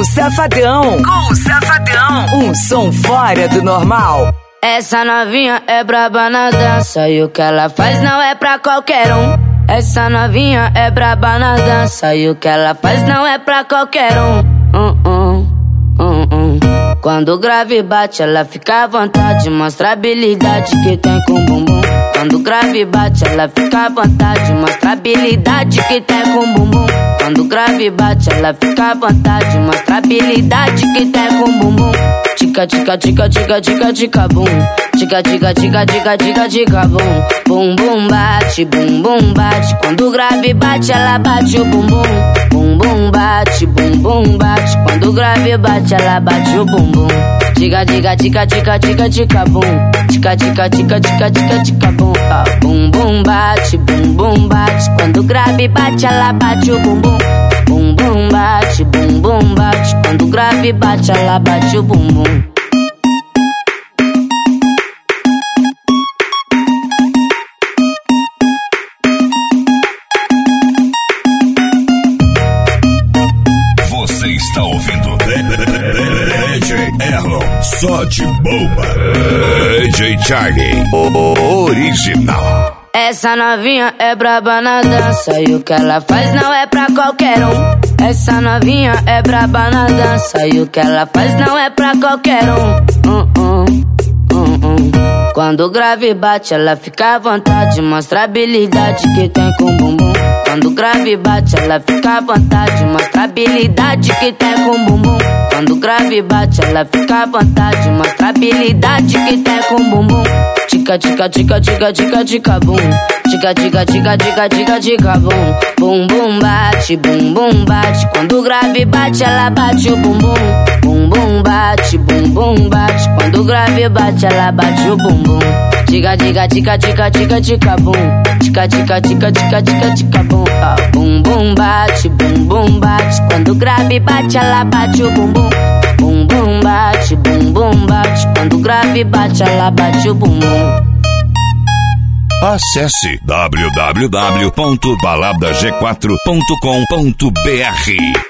Safadão. Com o Safadão. Um som fora do normal. Essa novinha é braba na dança e o que ela faz não é pra qualquer um. Essa novinha é braba na dança e o que ela faz não é pra qualquer um. Quando o grave bate, ela fica à vontade, mostra a habilidade que tem com o bumbum. Quando o grave bate, ela fica à vontade, mostra a habilidade que tem com o bumbum. Quando o grave bate, ela fica à vontade, mostra a habilidade que tem com o bumbum. Tica, tica, tica, tica, tica, tica, bum. Tica, tica, tica, tica, tica, tica, bum. Bum, bum, bate, bum, bum, bate. Quando o grave bate, ela bate o bumbum. Bum, bum, bate, bum, bum, bate. Quando o grave bate, ela bate o bumbum. Tica, tica, tica, tica, tica, tica, bum. Tica, tica, tica, tica, tica, tica, bum. Bum, bum, bate, bum, bum, bate. Quando o grave bate, ela bate o bumbum. Bum, bum, bate, bum, bum, bate. Quando o grave bate, ela bate o bumbum. Você está ouvindo DJ Erlon, só de boa. DJ Charlie, o original. Essa novinha é braba na dança e o que ela faz não é pra qualquer um. Essa novinha é braba na dança e o que ela faz não é pra qualquer um. Quando o grave bate, ela fica à vontade, mostra a habilidade que tem com o bumbum. Quando o grave bate, ela fica à vontade, mostra a habilidade que tem com o bumbum. Quando o grave bate, ela fica à vontade, mostra a habilidade que tem com o bumbum. Tica, tica, tica, tica, tica, tica, bum. Tica, tica, tica, tica, tica, tica, bum. Bum, bum, bate, bum, bum, bate. Quando o grave bate, ela bate o bumbum. Bum, bum, bate, bum, bum, bate. Quando o grave bate, ela bate o bumbum. Tica, tica, tica, tica, tica, tica, bum. Tica, tica, tica, tica, tica, tica, bum. Bum, bum, bate, bum, bum, bate. Quando o grave bate, ela bate o bumbum. Bum, bum, bate, bum, bum, bate. Quando o grave bate, ela bate o bumbum. Acesse www.baladag4.com.br